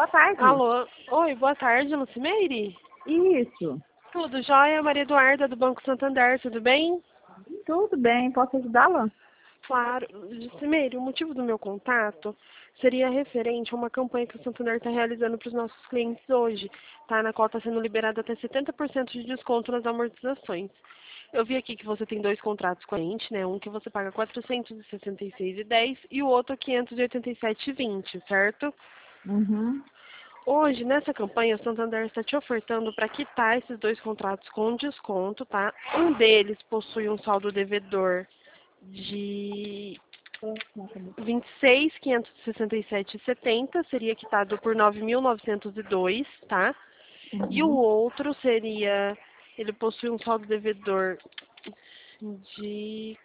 boa tarde. Alô? Oi, boa tarde, Lucimeire? Isso, Tudo jóia? Maria Eduarda, do Banco Santander, tudo bem? tudo bem, posso ajudá-la? Claro. Lucimeire, o motivo do meu contato seria referente a uma campanha que o Santander está realizando para os nossos clientes hoje, tá? Na qual está sendo liberado até 70% de desconto nas amortizações. Eu vi aqui que você tem dois contratos com a gente, né? Um que você paga R$ 466,10 e o outro R$ 587,20, certo? Uhum. Hoje, nessa campanha, o Santander está te ofertando para quitar esses dois contratos com desconto, tá? Um deles possui um saldo devedor de R$ 26.567,70, seria quitado por R$ 9.902, tá? E o Uhum. outro seria, ele possui um saldo devedor de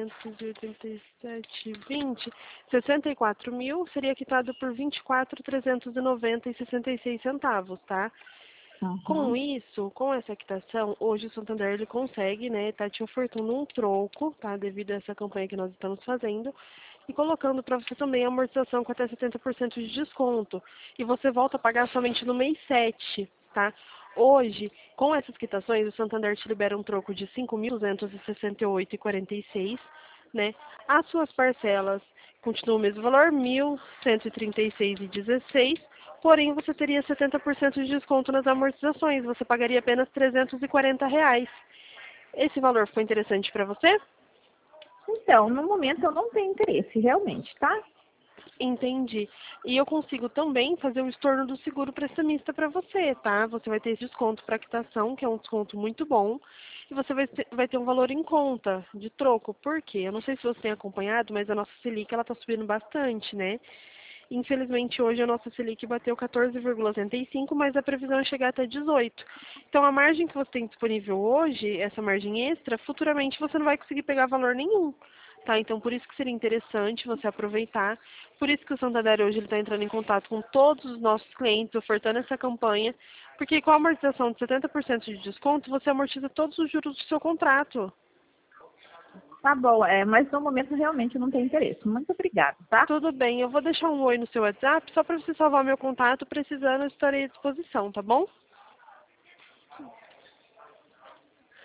587,20, 64.000 seria quitado por 24.390,66 centavos, tá? Com Uhum. isso, com essa quitação, hoje o Santander ele consegue, né, tá te ofertando um troco, tá, devido a essa campanha que nós estamos fazendo, e colocando para você também a amortização com até 70% de desconto. E você volta a pagar somente no mês 7, tá? Hoje, com essas quitações, o Santander te libera um troco de 5.268,46, né? As suas parcelas continuam o mesmo valor, 1.136,16, porém você teria 70% de desconto nas amortizações, você pagaria apenas R$ 340. Esse valor foi interessante para você? Então, no momento eu não tenho interesse, realmente, tá? Entendi. E eu consigo também fazer o estorno do seguro prestamista para você, tá? Você vai ter esse desconto para quitação, que é um desconto muito bom, e você vai ter um valor em conta de troco. Por quê? Eu não sei se você tem acompanhado, mas a nossa Selic ela está subindo bastante, né? Infelizmente, hoje a nossa Selic bateu 14,85, mas a previsão é chegar até 18. Então, a margem que você tem disponível hoje, essa margem extra, futuramente você não vai conseguir pegar valor nenhum. Tá? Então, por isso que seria interessante você aproveitar. Por isso que o Santander hoje está entrando em contato com todos os nossos clientes, ofertando essa campanha, porque com a amortização de 70% de desconto, você amortiza todos os juros do seu contrato. Tá bom, mas no momento realmente eu não tenho interesse. Muito obrigada, tá? Tudo bem, eu vou deixar um oi no seu WhatsApp, só para você salvar meu contato, precisando, eu estarei à disposição, tá bom?